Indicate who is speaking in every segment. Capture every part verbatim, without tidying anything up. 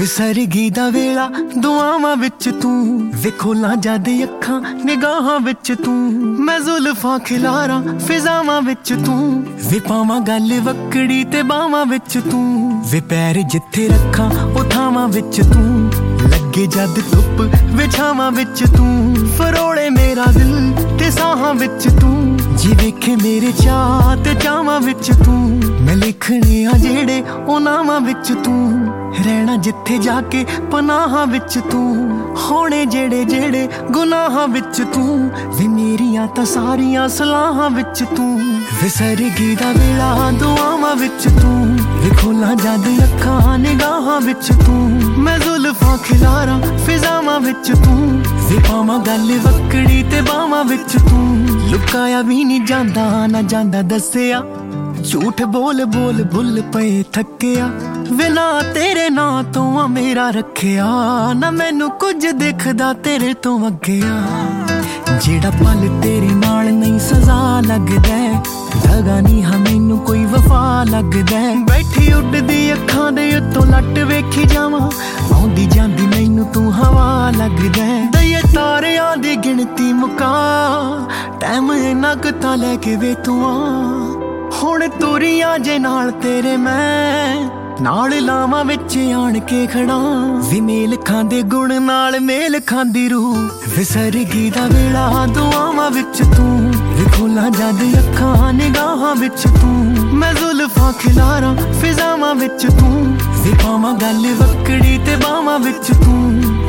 Speaker 1: ਵਿਸਰਗੀ ਦਾ ਵੇਲਾ ਦੁਆਵਾਂ ਵਿੱਚ ਤੂੰ, ਵੇ ਖੋਲਾਂ ਜਦ ਅੱਖਾਂ ਨਿਗਾਹਾਂ ਵਿੱਚ ਤੂੰ, ਮੈਂ ਜ਼ੁਲਫਾਂ ਖਿਲਾਰਾਂ ਫਿਜ਼ਾਵਾਂ ਵਿੱਚ ਤੂੰ, ਵੇ ਪਾਵਾਂ ਗੱਲ ਵਕੜੀ ਤੇ ਬਾਵਾਂ ਵਿੱਚ ਤੂੰ, ਵੇ ਪੈਰ ਜਿੱਥੇ ਰੱਖਾਂ ਉਹ ਥਾਵਾਂ ਵਿੱਚ ਤੂੰ, ਲੱਗੇ ਜਦ ਧੁੱਪ ਵਿਛਾਵਾਂ ਵਿੱਚ ਤੂੰ, ਫਰੋਲੇ ਮੇਰਾ ਦਿਲ ਤੇ ਸਾਹਾਂ ਵਿੱਚ ਤੂੰ, ਜੀ ਵੇਖੇ ਮੇਰੇ ਚਾਹ ਤੇ ਚਾਵਾਂ ਵਿੱਚ ਤੂੰ, ਮੈਂ ਲਿਖਣੇ ਆ ਜਿਹੜੇ ਉਹ ਨਾਵਾਂ ਵਿੱਚ ਤੂੰ, ਰਹਿਣਾ ਜਿੱਥੇ ਜਾ ਕੇ ਪਨਾਹਾਂ ਵਿੱਚ ਤੂੰ, ਹੋਣੇ ਜਿਹੜੇ ਜਿਹੜੇ ਗੁਨਾਹਾਂ ਵਿੱਚ ਤੂੰ, ਵੇ ਮੇਰੀਆਂ ਤਾਂ ਸਾਰੀਆਂ ਸਲਾਹਾਂ ਵਿੱਚ ਤੂੰ, ਵਿਸਰਗੀ ਦਾ ਵੇਲਾ ਦੁਆਵਾਂ ਵਿੱਚ ਤੂੰ, ਵੇ ਖੋਲਾਂ ਜਦ ਅੱਖਾਂ ਨਿਗਾਹਾਂ ਵਿੱਚ ਤੂੰ, ਮੈਂ ਜ਼ੁਲਫਾਂ ਖਿਲਾਰਾਂ ਫਿਜ਼ਾਵਾਂ ਵਿੱਚ ਤੂੰ, ਵੇ ਪਾਵਾਂ ਗੱਲ ਵਕੜੀ ਤੇ ਬਾਵਾਂ ਵਿੱਚ ਤੂੰ, ਲੁਕਾਇਆ ਵੀ ਨਹੀਂ ਜਾਂਦਾ ਨਾ ਜਾਂਦਾ ਦੱਸਿਆ, ਝੂਠ ਬੋਲ ਬੋਲ ਬੁੱਲ ਪਏ ਥੱਕਿਆ, ਵੇ ਨਾ ਤੇਰੇ ਨਾਂ ਤੋਂ ਆ ਮੇਰਾ ਰੱਖਿਆ, ਨਾ ਮੈਨੂੰ ਕੁਝ ਦਿਖਦਾ ਤੇਰੇ ਤੋਂ ਅੱਗਿਆ, ਜਿਹੜਾ ਪਲ ਤੇਰੇ ਨਾਲ ਨਹੀਂ ਸਜ਼ਾ ਲੱਗਦਾ, ਦਗਾ ਨਹੀਂ ਹਾਂ ਮੈਨੂੰ ਕੋਈ ਵਫਾ ਲੱਗਦਾ, ਬੈਠੀ ਉੱਡਦੀ ਅੱਖਾਂ ਦੇ ਉੱਤੋਂ ਲੱਟ ਵੇਖੀ ਜਾਵਾਂ, ਆਉਂਦੀ ਜਾਂਦੀ ਮੈਨੂੰ ਤੂੰ ਹਵਾ ਲੱਗਦਾ, ਦਈਏ ਤਾਰਿਆਂ ਦੀ ਗਿਣਤੀ ਮੁਕਾ, ਟਾਈਮ ਇੰਨਾ ਕੁ ਤਾਂ ਲੈ ਕੇ ਵੇ ਤੂੰ ਆ, ਹੁਣ ਤੁਰੀਆਂ ਜੇ ਨਾਲ ਤੇਰੇ ਮੈਂ, ਨਾਲ ਲਾਵਾਂ ਵਿੱਚ ਆਣ ਕੇ ਖੜਾ, ਵੀ ਮੇਲ ਖਾਂਦੇ ਗੁਣ ਨਾਲ ਮੇਲ ਖਾਂਦੀ ਰੂਹ, ਵਿਸਰਗੀ ਦਾ ਵੇਲਾ ਦੁਆਵਾਂ ਵਿੱਚ ਤੂੰ, ਵੇ ਖੋਲਾਂ ਜਦ ਅੱਖਾਂ ਨਿਗਾਹਾਂ ਵਿੱਚ ਤੂੰ, ਮੈਂ ਜ਼ੁਲਫਾਂ ਖਿਲਾਰਾਂ ਫਿਜ਼ਾਵਾਂ ਵਿੱਚ ਤੂੰ, ਵੇ ਪਾਵਾਂ ਗੱਲ ਵਕੜੀ ਤੇ ਬਾਵਾਂ ਵਿੱਚ ਤੂੰ।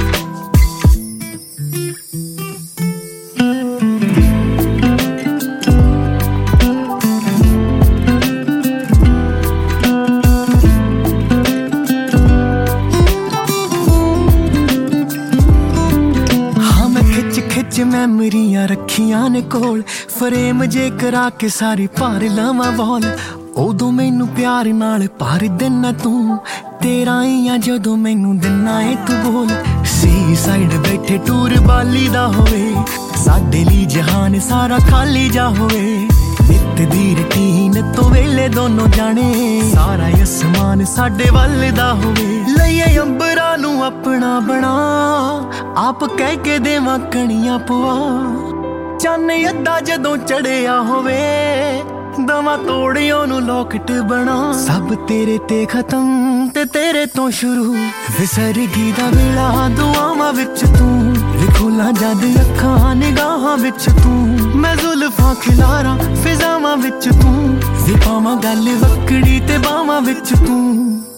Speaker 1: ਖਿੱਚ ਮੈਮਰੀਆਂ ਰੱਖੀਆਂ ਨੇ ਕੋਲ, ਫਰੇਮ ਜੇ ਕਰਾ ਕੇ ਸਾਰੀ ਭਾਰ ਲਾਵਾਂ ਵਾਲ, ਉਦੋਂ ਮੈਨੂੰ ਪਿਆਰ ਨਾਲ ਭਰ ਦੇਣਾ ਤੂੰ, ਤੇਰਾ ਹੀ ਆ ਜਦੋਂ ਮੈਨੂੰ ਦਿਨਾ ਏ ਤੂੰ ਬੋਲ, ਸੀ ਸਾਈਡ ਬੈਠੇ ਟੂਰ ਬਾਲੀ ਦਾ ਹੋਵੇ, ਸਾਡੇ ਲਈ ਜਹਾਨ ਸਾਰਾ ਖਾਲੀ ਜਾ ਹੋਵੇ, ਨਿੱਤ ਦੀ ਰੁਟੀਨ ਤੋਂ ਵੇਲੇ ਦੋਨੋਂ ਜਾਣੇ, ਸਾਰਾ ਅਸਮਾਨ ਸਾਡੇ ਵੱਲ ਦਾ ਹੋਵੇ, ਲਈਏ ਅੰਬਰਾਂ ਨੂੰ ਆਪਣਾ ਬਣਾ, ਆਪ ਕਹਿ ਕੇ ਦੇਵਾਂ ਕਣੀਆਂ ਪਵਾ, ਚੰਨ ਅੱਧਾ ਜਦੋਂ ਚੜਿਆ ਹੋਵੇ, ਦਵਾ ਤੋੜਿਓ ਨੂੰ ਲੋਕਟ ਬਣਾ, ਸਭ ਤੇਰੇ ਤੇ ਖਤਮ ਤੇ ਤੇਰੇ ਤੋਂ ਸ਼ੁਰੂ, ਵਿਸਰਗੀ ਦਾ ਵੇਲਾ ਦੁਆਵਾਂ ਵਿੱਚ ਤੂੰ, ਵੇ ਖੋਲਾਂ ਜਦ ਅੱਖਾਂ ਨਿਗਾਹਾਂ ਵਿੱਚ ਤੂੰ, ਮੈਂ ਜ਼ੁਲਫਾਂ ਖਿਲਾਰਾਂ ਫਿਜ਼ਾਵਾਂ ਵਿੱਚ ਤੂੰ, ਵੇ ਪਾਵਾਂ ਗੱਲ ਵਕੜੀ ਤੇ ਬਾਵਾਂ ਵਿੱਚ ਤੂੰ।